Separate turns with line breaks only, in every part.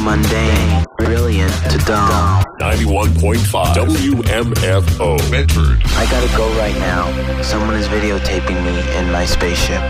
mundane, brilliant to dumb.
91.5 WMFO Medford.
I gotta go right now. Someone is videotaping me in my spaceship.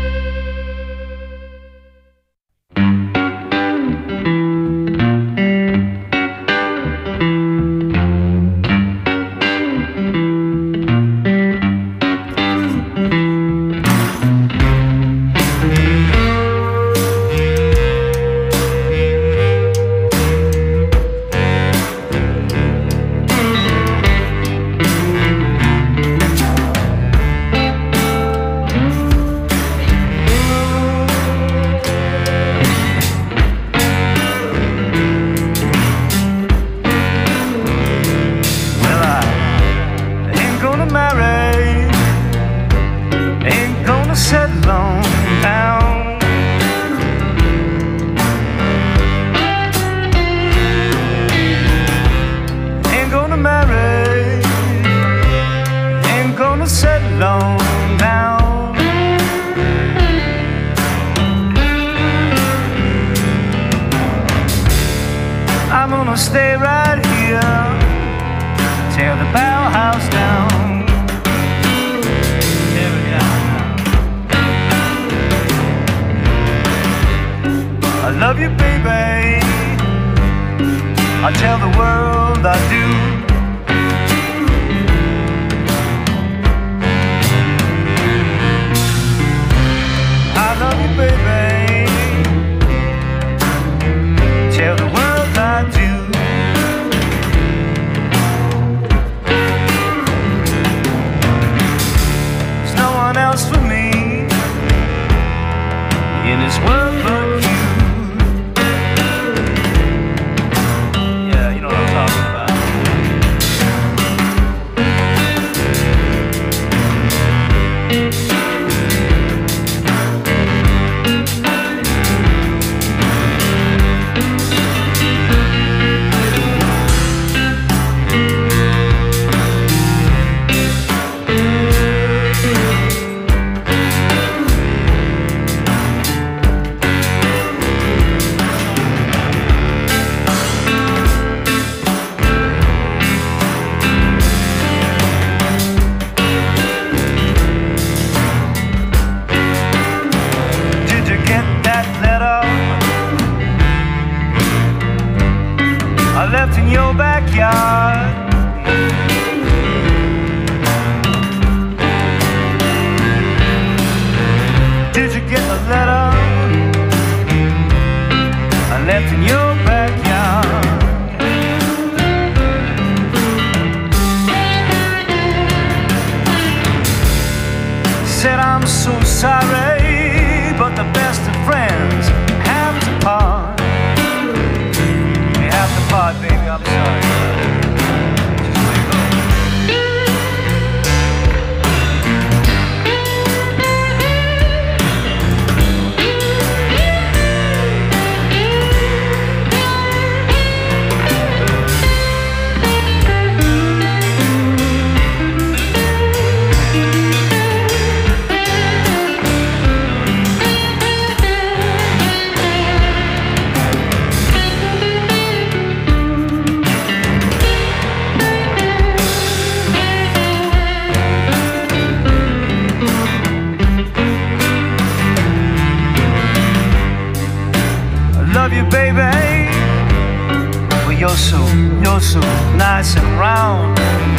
Nice and round.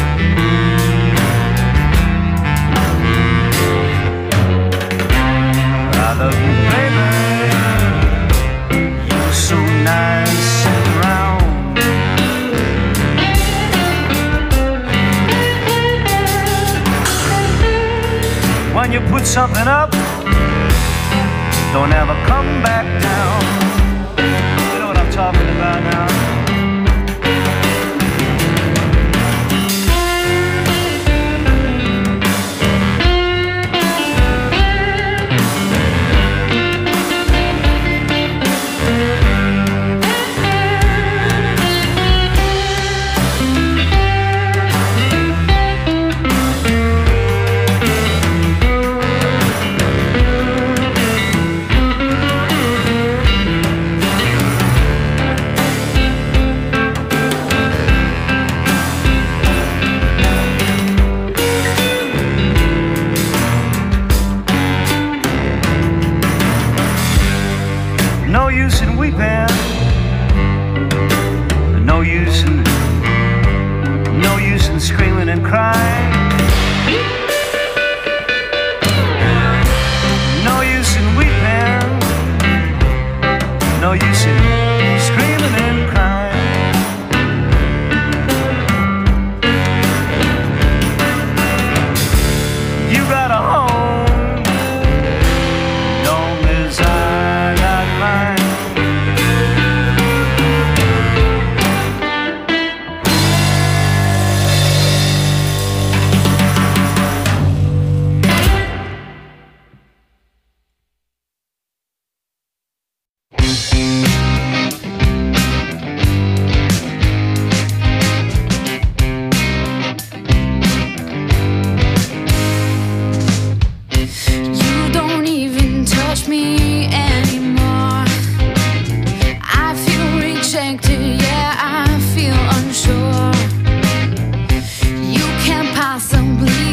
I love you, baby. You're so nice and round. When you put something up, don't ever come back down. You know what I'm talking about now.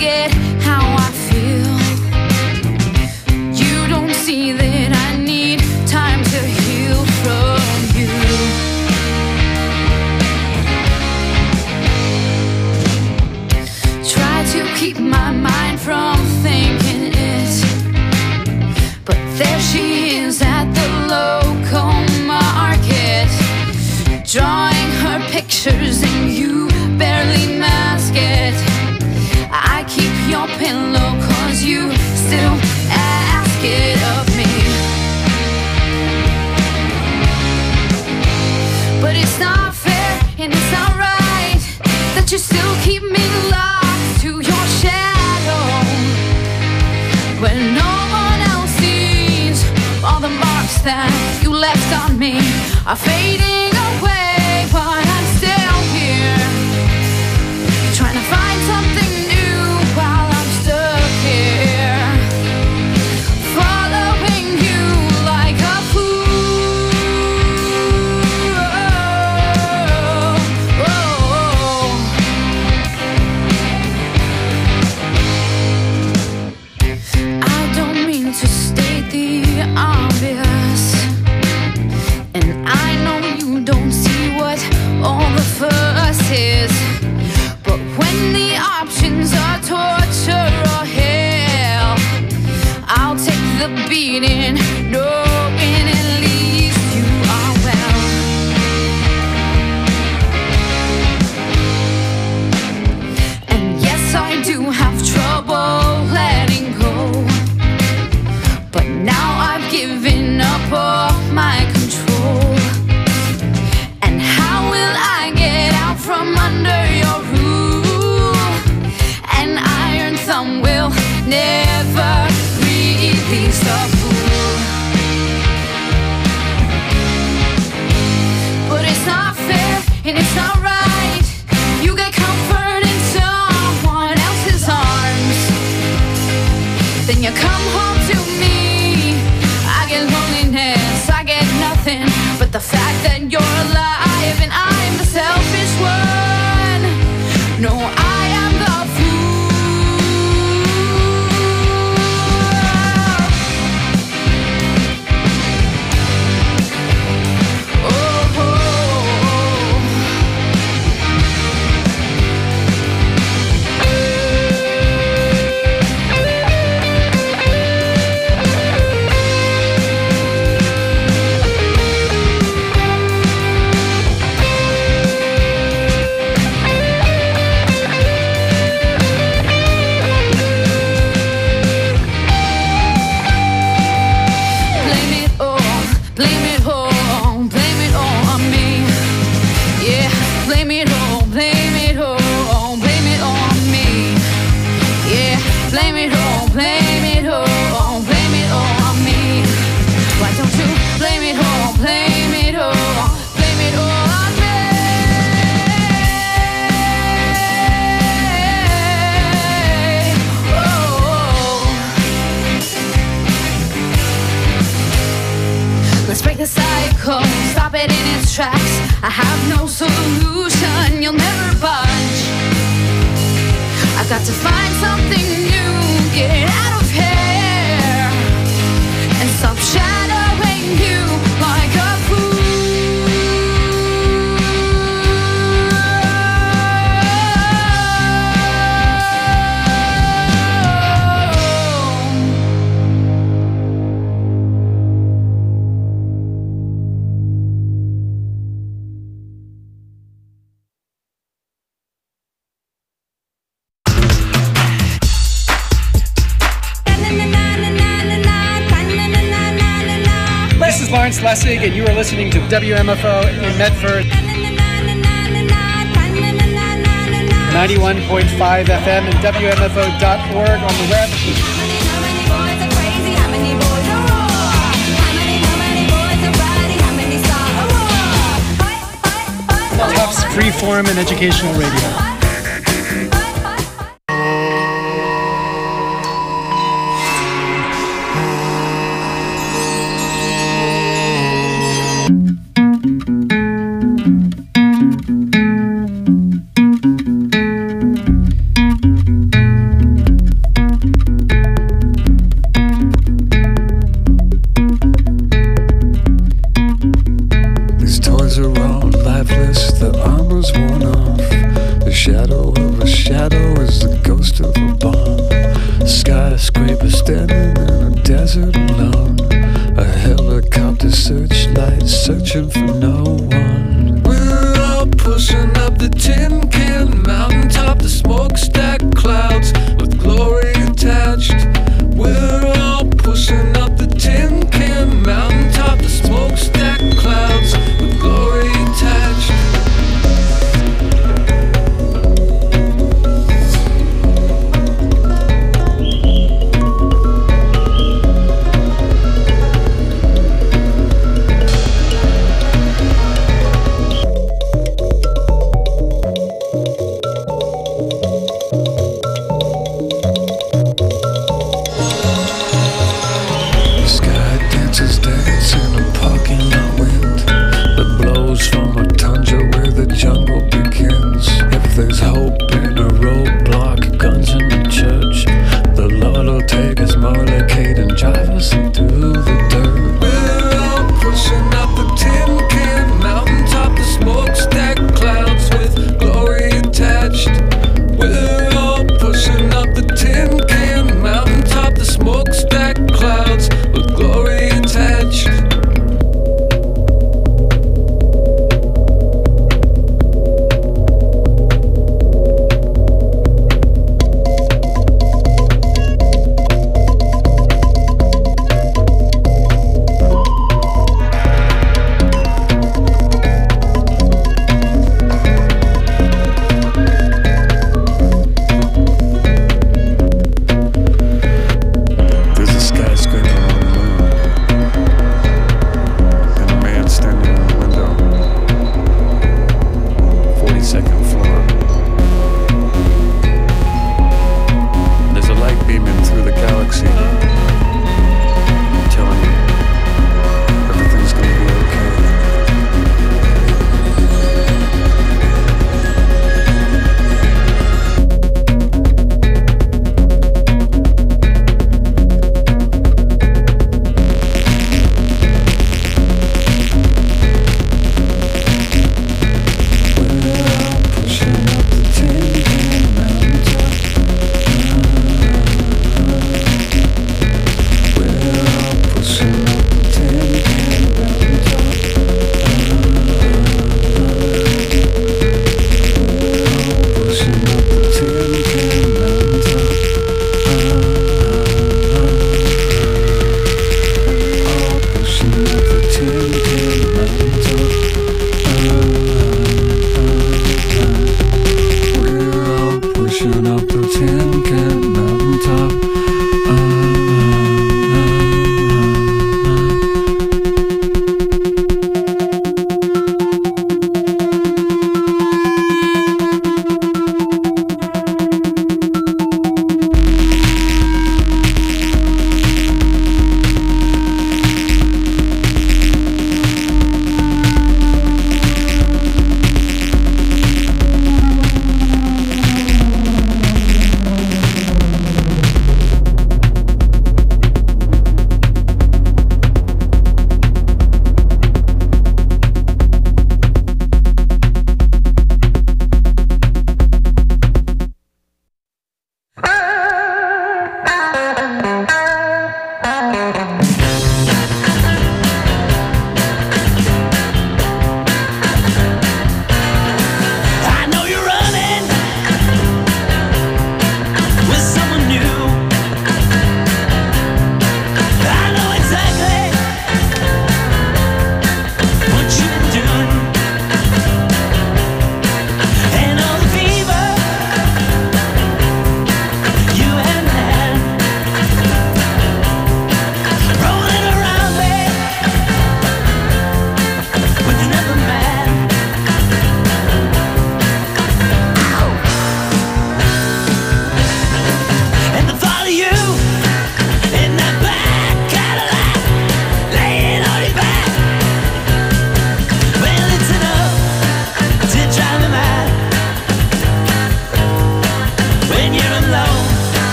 forget how I feel. You don't see that I need time to heal from you. Try to keep my mind from thinking it, but there she is at the local market, drawing her pictures and you barely mask it. I keep your pillow cause you still ask it of me. But it's not fair and it's not right that you still keep me locked to your shadow, when no one else sees all the marks that you left on me are fading away. But I'm still here, trying to find something new while I'm stuck here, following you like a fool. I don't mean to state the obvious, and I know you don't see what all the fuss is, but when the options are torture or hell, I'll take the beating, knowing at least you are well. And yes, I do have trouble letting go, but now I've given up all my control. And how will I get out from under your rule? An iron thumb will never release the fool. But it's not fair and it's not right. You get comfort in someone else's arms, then you come home to me. I get loneliness, I get nothing but the fact that you're alive and I'm the selfish one. No, I am the stop it in its tracks. I have no solution, you'll never budge. I've got to find something new, get out of here, and stop shadowing you like a fool.
Lawrence Lessig, and you are listening to WMFO in Medford, 91.5 FM and WMFO.org on the web. Tufts Freeform and Educational Radio.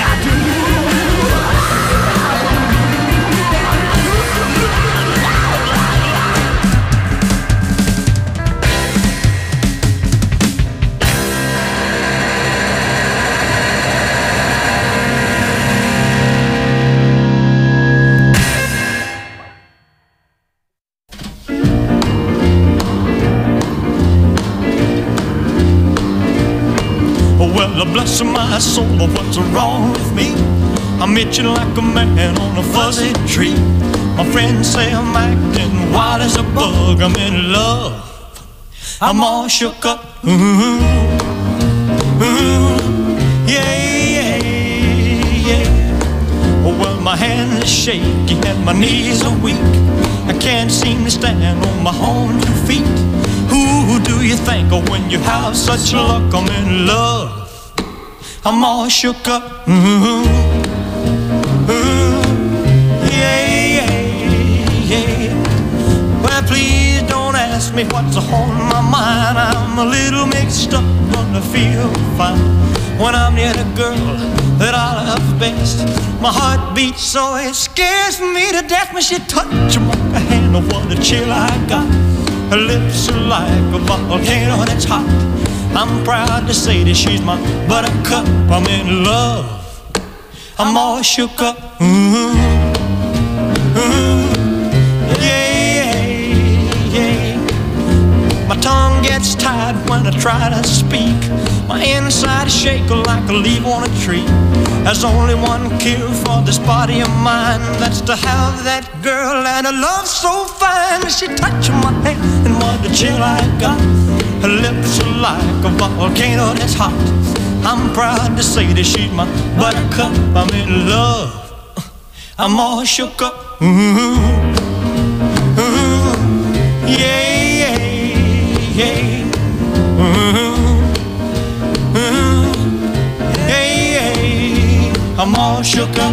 Well, bless my soul, what's wrong with me? I'm itching like a man on a fuzzy tree. My friends say I'm acting wild as a bug. I'm in love, I'm all shook up. Yeah. Well, my hands are shaky and my knees are weak. I can't seem to stand on my own 2 feet. Who do you think of when you have such luck? I'm in love, I'm all shook up. Yeah. Well, please don't ask me what's on my mind. I'm a little mixed up, but I feel fine when I'm near the girl that I love best. My heart beats so it scares me to death when she touches my hand. Oh, what a chill I got. Her lips are like a volcano that's hot. I'm proud to say that she's my buttercup. I'm in love, I'm all shook up. Yeah. My tongue gets tied when I try to speak. My inside is shaking like a leaf on a tree. There's only one cure for this body of mine. That's to have that girl and a love so fine. She touched my hand and what a chill I got. Her lips are like a volcano that's hot. I'm proud to say that she's my buttercup. I'm in love, I'm all shook up. Yeah. I'm all shook up.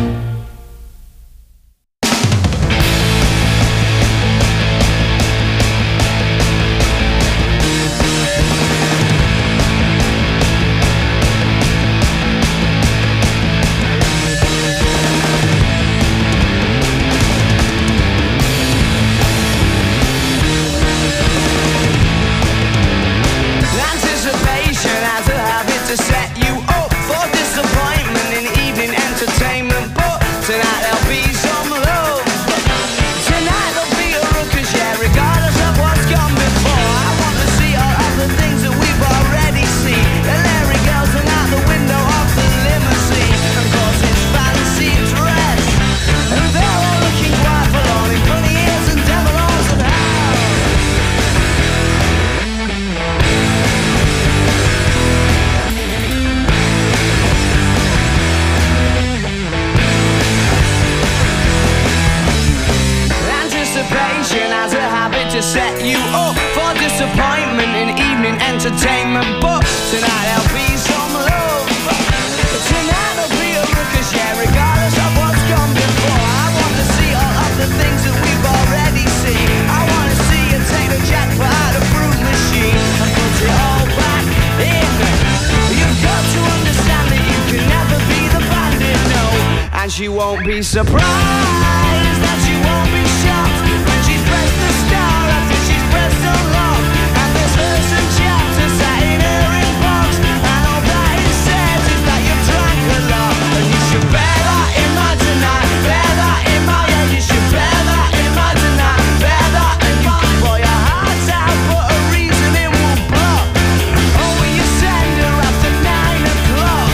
Entertainment, but tonight there'll be some love. Tonight there'll be a ruckus, yeah, regardless of what's gone before. I want to see all of the things that we've already seen. I want to see you take the jackpot out of fruit machine and put it all back in. You've got to understand that you can never be the bandit, no. And she won't be surprised that she won't be shocked when she's pressed the star after she's pressed so long. And there's verse and chapter sat in her inbox, and all that it says is that you've drank a lot. And you should bear that in mind tonight, bear that in mind, yeah, you should bear that in mind tonight, bear that in mind. Pour your heart out, but a reason it will block. Oh, will you send her after 9 o'clock?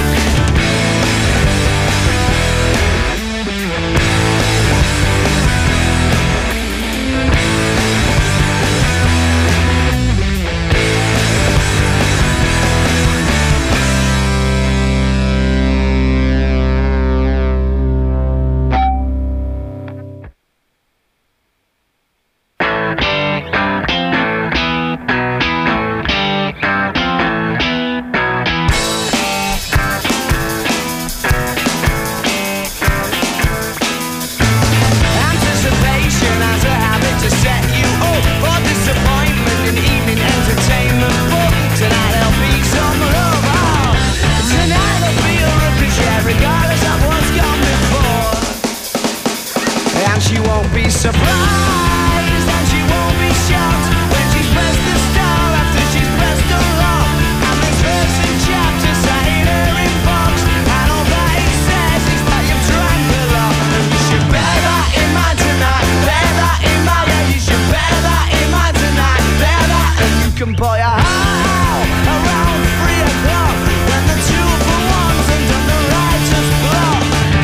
surprised and she won't be shocked when she's pressed the star after she's pressed the lock. And this verse and chapter saying her inbox, and all that it says is that you've drank a lot. And you should bear that in mind tonight, bear that in mind, yeah, you should bear that in mind tonight, bear that. And you can buy a house around 3 o'clock when the 2-for-1's under the writer's block.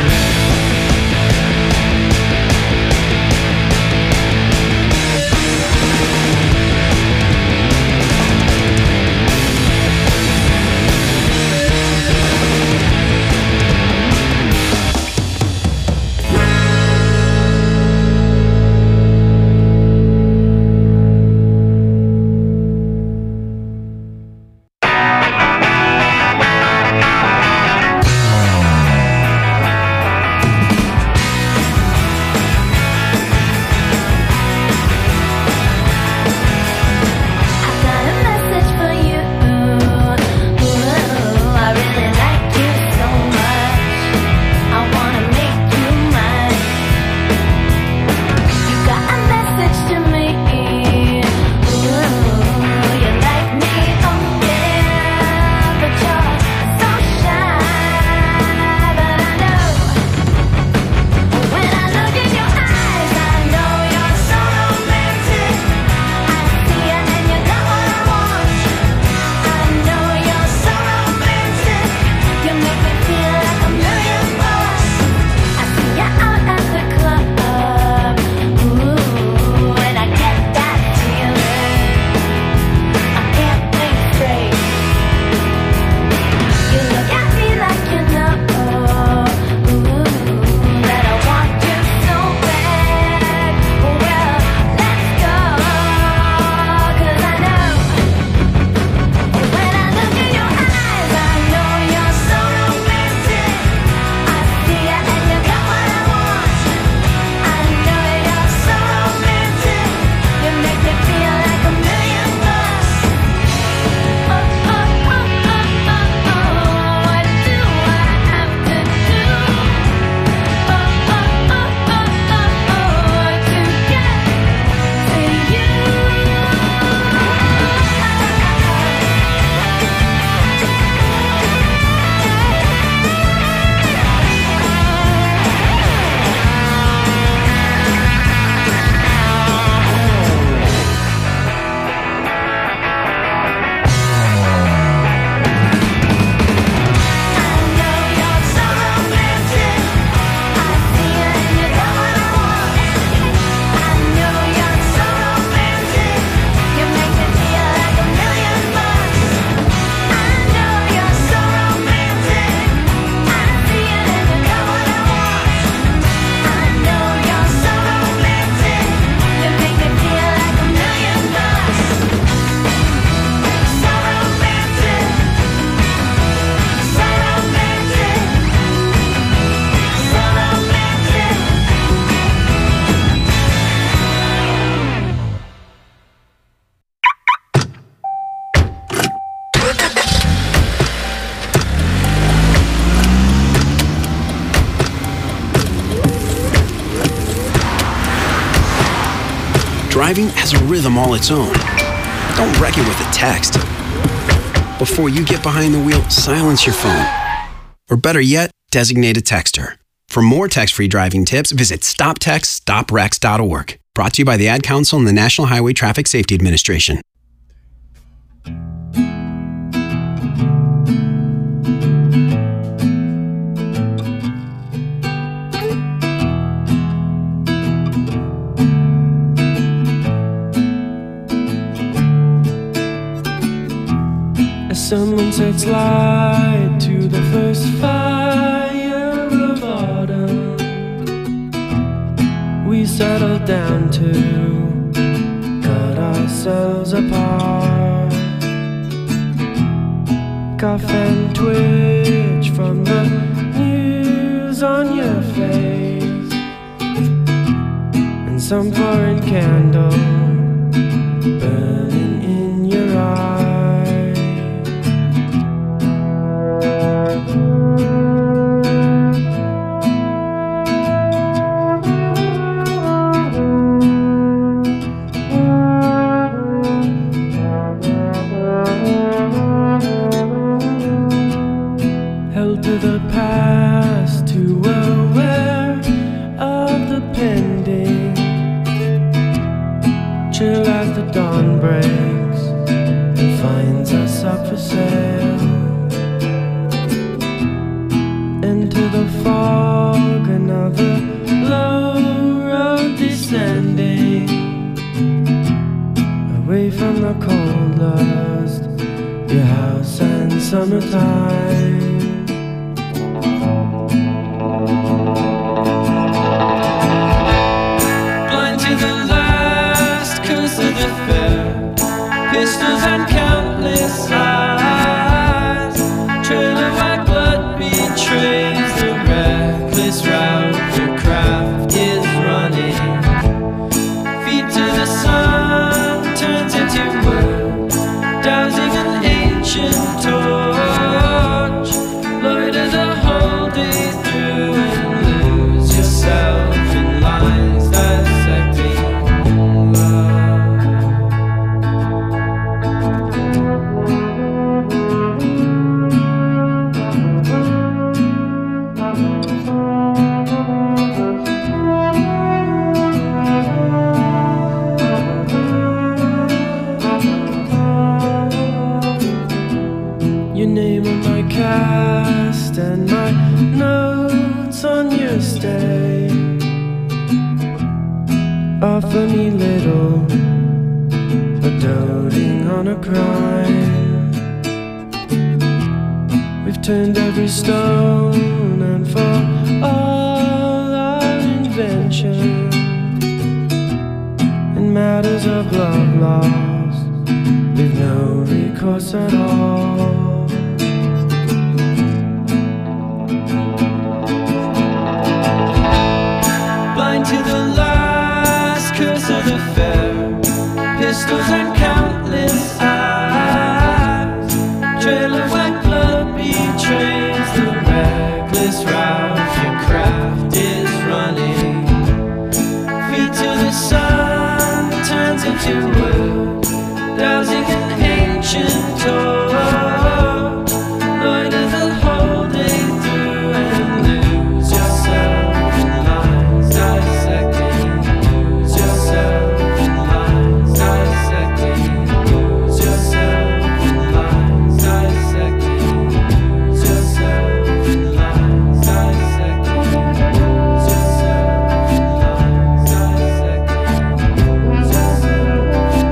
Driving has a rhythm all its own. Don't wreck it with a text. Before you get behind the wheel, silence your phone. Or better yet, designate a texter. For more text-free driving tips, visit stoptextstoprex.org. Brought to you by the Ad Council and the National Highway Traffic Safety Administration.
Someone sets light to the first fire of autumn. We settle down to cut ourselves apart. Cough and twitch from the news on your face, and some foreign candle burning in your eyes. summertime. Blind to the last curse of the fair, pistols and countless eyes, trail of white blood betrays the reckless route the craft is running. Feet to the sun turns into wood, dousing an ancient torch. Loiter the whole day through and lose yourself in lines dissecting love. Your name on my cast and my notes on your stay offer me little, but doting on a crime. We've turned every stone, and for all our invention in matters of love lost, we've no recourse at all. Blind to the last curse of the fair, pistols and countless eyes, trail of white blood betrays the reckless route your craft is running. Feet to the sun turns into wood, dousing an ancient torch. Loiter the whole day through and lose yourself in lines dissecting. Lose yourself in lines dissecting. Lose yourself in lines dissecting. Lose yourself in lines dissecting. Lose yourself in lines dissecting. Lose yourself in lines dissecting.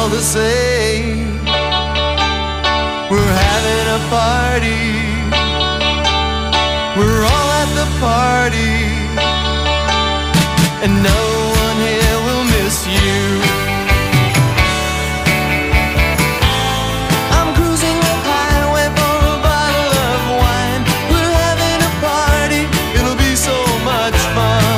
all the same. We're having a party. We're all at the party, and no one here will miss you. I'm cruising up highway for a bottle of wine. We're having a party, it'll be so much fun.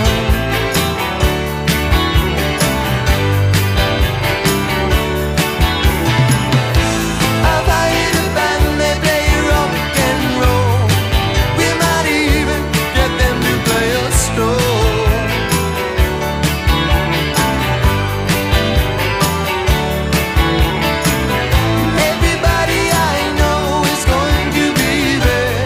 I've hired a band, they play rock and roll. We might even get them to play a stroll. Everybody I know is going to be there.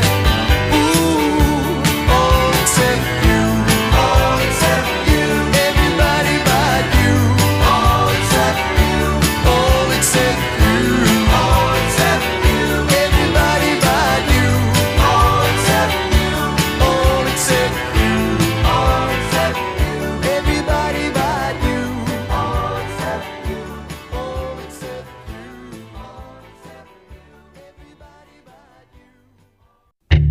Ooh, all except you. All except you. Everybody but you. All except you. All except you. All except you. Everybody but you. All except you. All except you. All except you. Everybody but you. All except you. All except you. All except you. Everybody but you.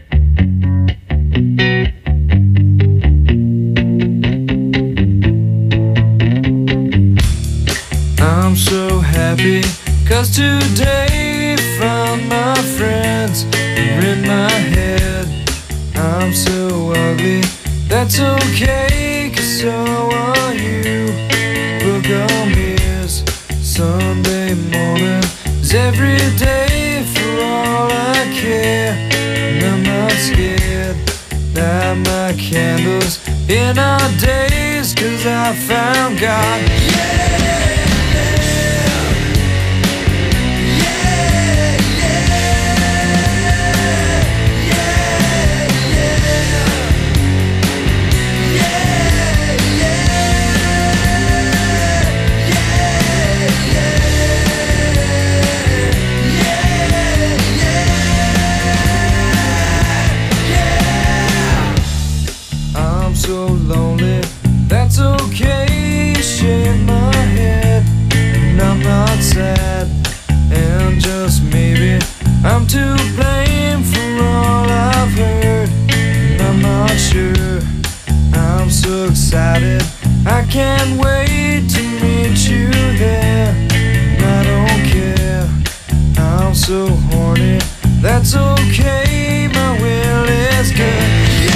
I'm so happy, cause today found my friends are in my head. I'm so ugly, that's okay, cause so are you. Book on mirrors, Sunday morning is every day for all I care. And I'm not scared, light my candles in our days, cause I found God. I'm so lonely, that's okay, shake my head, and I'm not sad, and just maybe I'm to blame for all I've heard, and I'm not sure, I'm so excited, I can't wait to meet you there, and I don't care, I'm so horny, that's okay, my will is good.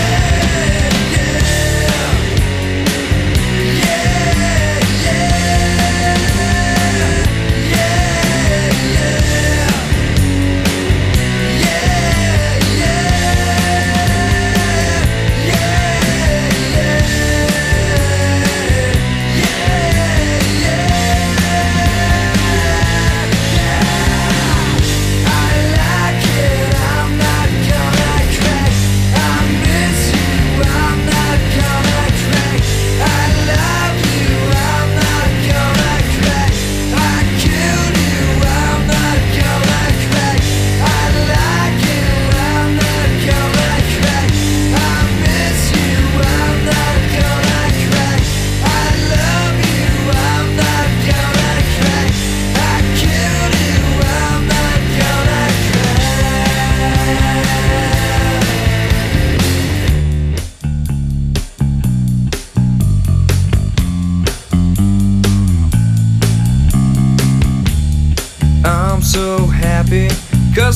So happy, cause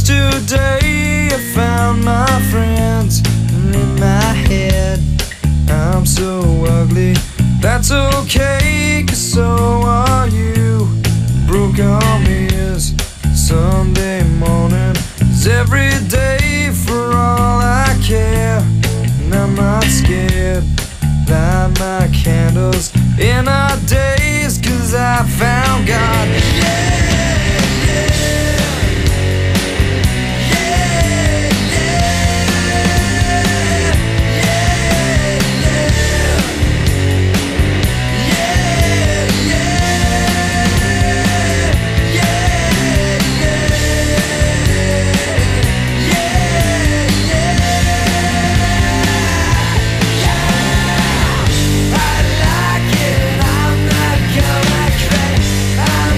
today I found my friends in my head. I'm so ugly, that's okay, cause so are you. Broke arm is Sunday morning is every day for all I care. And I'm not scared, light my candles in our days, cause I found God.
I like it, I'm not gonna crack.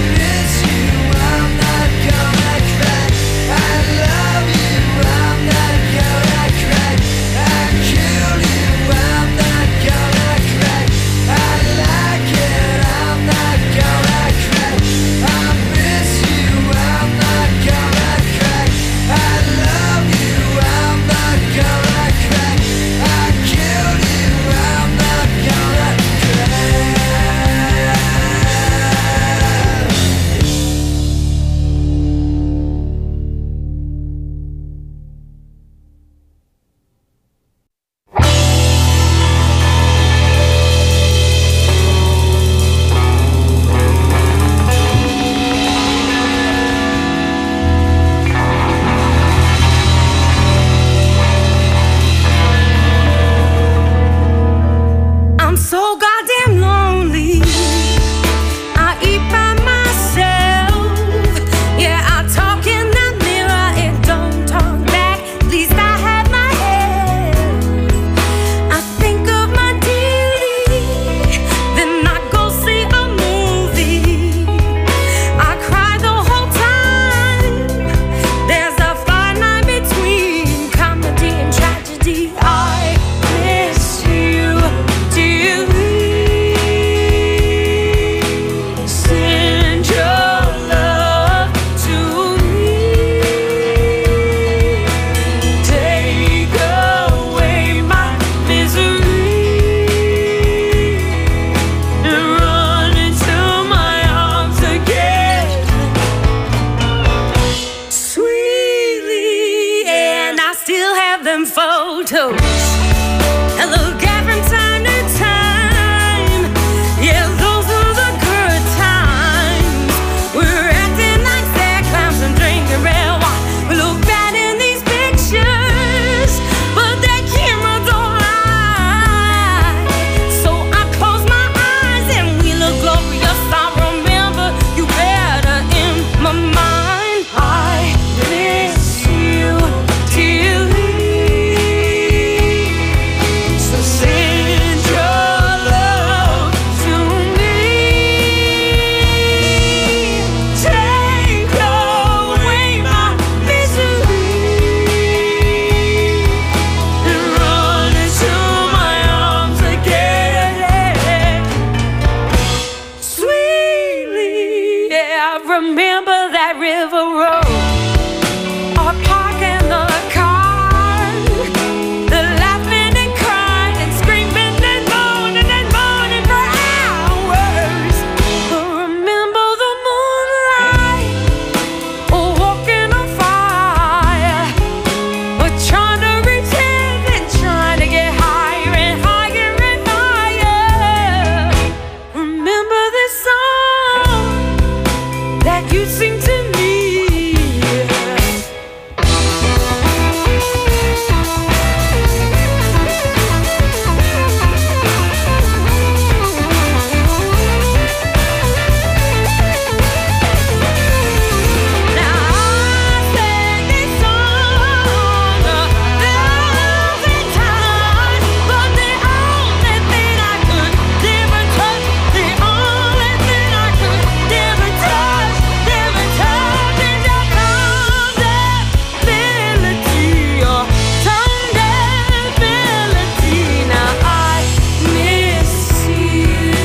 River Road, or parking the car, the laughing and crying and screaming and moaning for hours. Remember the moonlight, walking on fire, but trying to reach heaven, trying to get higher and higher and higher. Remember this song that you sing to me. Now I sang this song 1,000 times, but the only thing I could never touch, the only thing I could never touch is your tongue-deaf-ability, your tongue-deaf-ability. Now I miss you.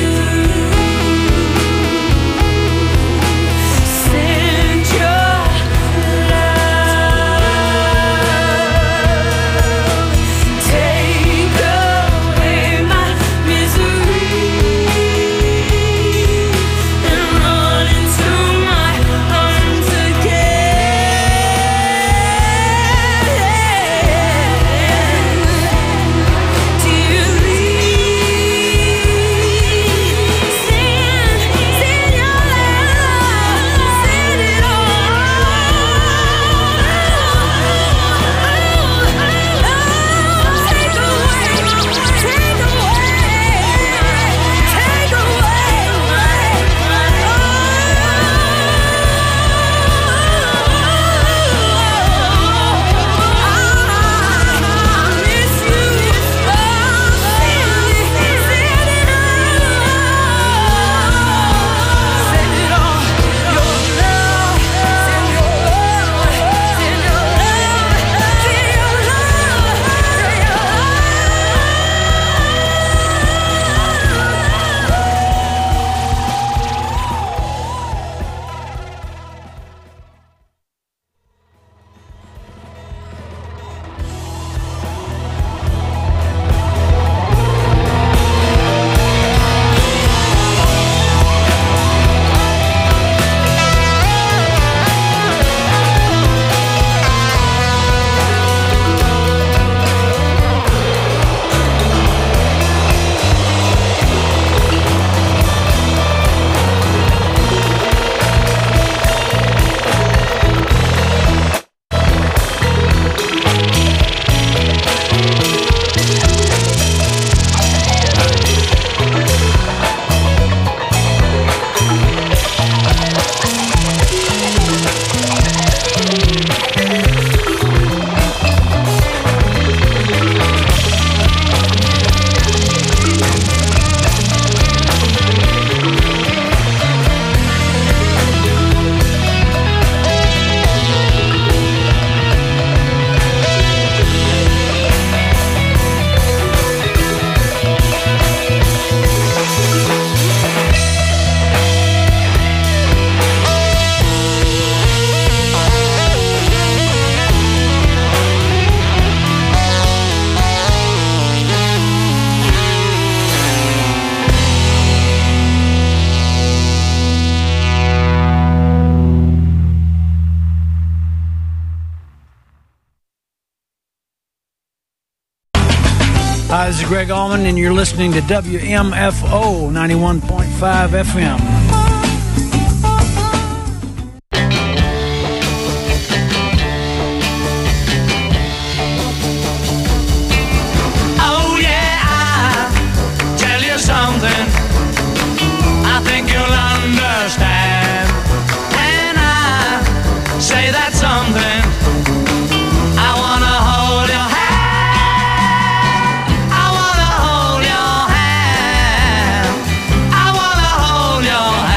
Send your love, take away my misery, and run into my arms again. Dearly, send your love, send it
Hi, this is Greg Allman, and you're listening to WMFO 91.5 FM.
Oh yeah, I'll tell you something I think you'll understand when I say that something. I wanna hold your hand. I wanna hold your hand. I wanna hold your hand.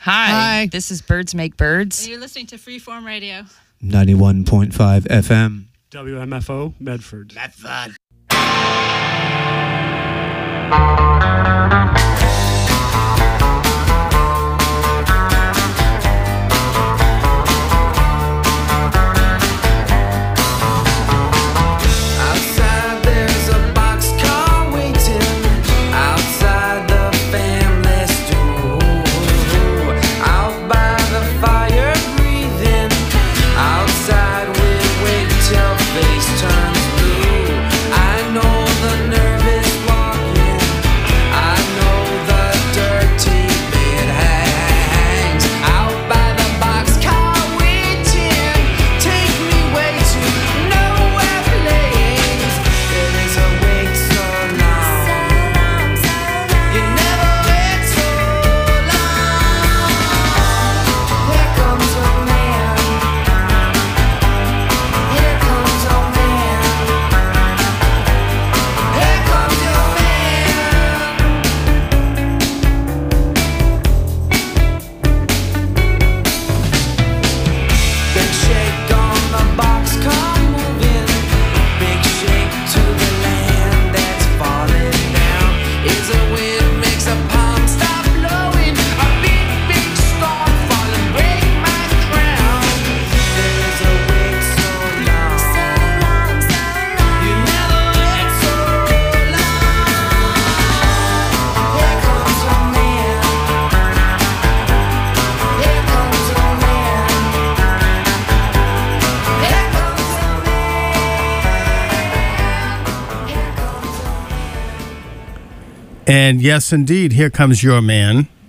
Hi. This is Birds Make Birds.
You're listening to Freeform Radio.
91.5 FM.
WMFO, Medford.
Medford.
Outside there's a boxcar waiting. Outside the family store. Out by the fire breathing. Outside we wait till face turns blue. I know the nervous walking. I know the dirty bed hangs. Out by the boxcar waiting. Take me way to nowhere place. There is a wait so long. You never wait so long. Here comes a man. Here comes a man. Here comes your man. Big shake on the boxcar moving. Big shake to the land that's falling down. Is a wind makes a palm stop blowing. A big, big storm falling, break my crown. There is a wait so long. You never wait so long. Here comes a man. Here comes a man. Here comes a
And yes, indeed, here comes your man.